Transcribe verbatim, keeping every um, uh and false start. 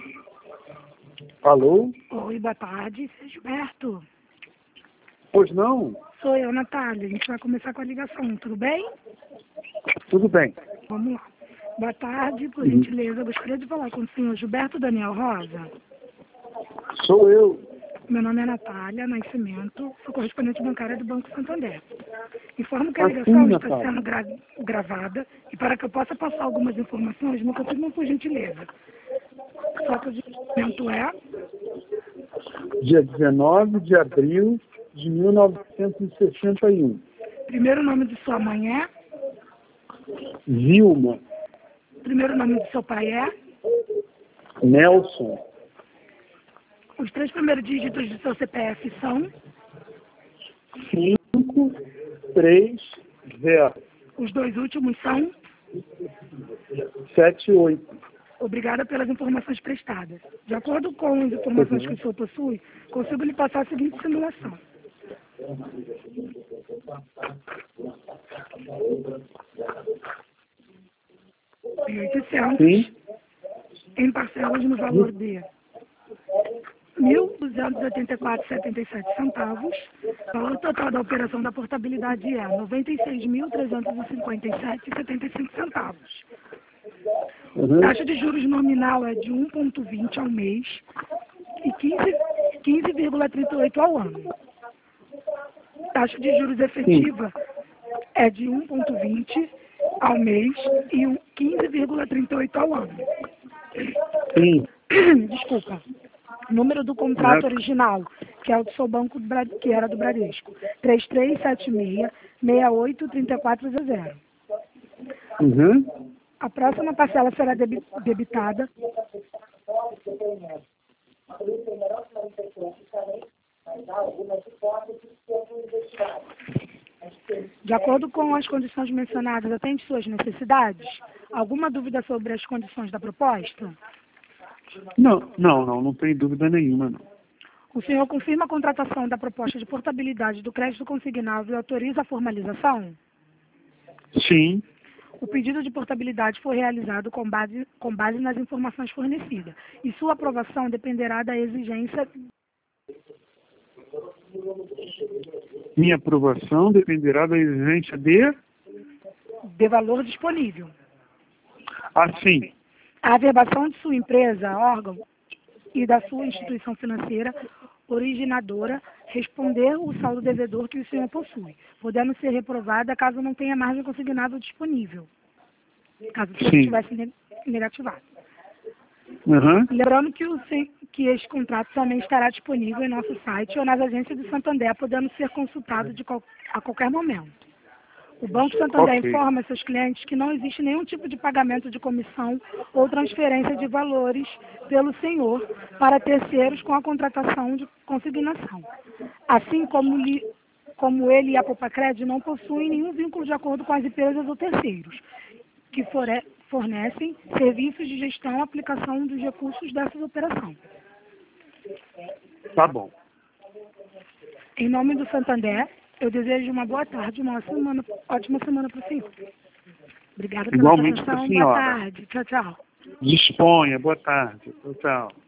Alô? Oi, boa tarde, seu Gilberto. Pois não? Sou eu, Natália. A gente vai começar com a ligação, tudo bem? Tudo bem. Vamos lá. Boa tarde, por Uhum. gentileza. Eu gostaria de falar com o senhor Gilberto Daniel Rosa. Sou eu. Meu nome é Natália Nascimento, sou correspondente bancária do Banco Santander. Informo que a Assim, ligação está Natália. sendo gra gravada e para que eu possa passar algumas informações, me confirmam por gentileza. Só que o documento é Dia dezenove de abril de mil novecentos e sessenta e um. primeiro nome de sua mãe é, Vilma. primeiro nome de seu pai é, Nelson. os três primeiros dígitos do seu C P F são, cinco, três, zero, os dois últimos são. sete, oito. Obrigada pelas informações prestadas. De acordo com as informações que o senhor possui, consigo lhe passar a seguinte simulação. mil e oitocentos Sim. em parcelas no valor de mil duzentos e oitenta e quatro vírgula setenta e sete centavos. O valor total da operação da portabilidade é noventa e seis mil trezentos e cinquenta e sete vírgula setenta e cinco centavos. Uhum. Taxa de juros nominal é de um vírgula vinte ao mês e quinze vírgula trinta e oito ao ano. Taxa de juros efetiva é de um vírgula vinte ao mês e quinze vírgula trinta e oito ao ano. Sim. Desculpa. Número do contrato Certo. original, que é o do seu banco, do Bra- que era do Bradesco. três três sete seis, seis oito, três quatro zero zero. Uhum. A próxima parcela será debi- debitada de acordo com as condições mencionadas, atende suas necessidades? Alguma dúvida sobre as condições da proposta? Não, não, não, não tem dúvida nenhuma, não. O senhor confirma a contratação da proposta de portabilidade do crédito consignável e autoriza a formalização? Sim. O pedido de portabilidade foi realizado com base, com base nas informações fornecidas e sua aprovação dependerá da exigência Minha aprovação dependerá da exigência de... de valor disponível. Assim. A averbação de sua empresa, órgão e da sua instituição financeira originadora responder o saldo devedor que o senhor possui, podendo ser reprovada caso não tenha margem consignável disponível, caso o senhor Sim. estivesse ne- negativado. Uhum. Lembrando que, o, se- que este contrato também estará disponível em nosso site ou nas agências de Santander, podendo ser consultado de qual- a qualquer momento. O Banco Santander Ok. informa seus clientes que não existe nenhum tipo de pagamento de comissão ou transferência de valores pelo senhor para terceiros com a contratação de consignação. Assim como, lhe, como ele e a Popacred não possuem nenhum vínculo de acordo com as empresas ou terceiros que fore- fornecem serviços de gestão e aplicação dos recursos dessas operações. Tá bom. Em nome do Santander, eu desejo uma boa tarde, uma semana, ótima semana para o senhor. Obrigada pela sua Igualmente para a atenção. Boa senhora. tarde. Tchau, tchau. Disponha. Boa tarde. Tchau, tchau.